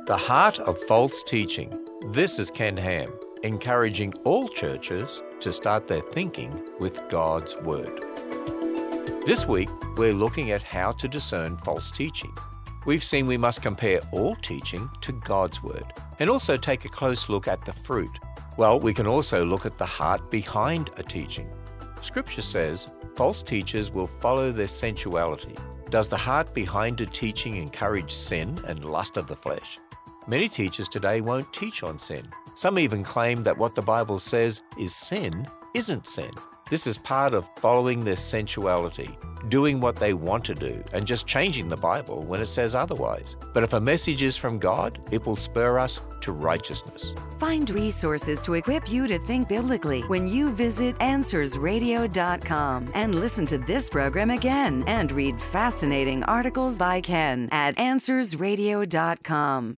The heart of false teaching. This is Ken Ham, encouraging all churches to start their thinking with God's Word. This week, we're looking at how to discern false teaching. We've seen we must compare all teaching to God's Word and also take a close look at the fruit. Well, we can also look at the heart behind a teaching. Scripture says false teachers will follow their sensuality. Does the heart behind a teaching encourage sin and lust of the flesh? Many teachers today won't teach on sin. Some even claim that what the Bible says is sin isn't sin. This is part of following their sensuality, doing what they want to do, and just changing the Bible when it says otherwise. But if a message is from God, it will spur us to righteousness. Find resources to equip you to think biblically when you visit AnswersRadio.com and listen to this program again and read fascinating articles by Ken at AnswersRadio.com.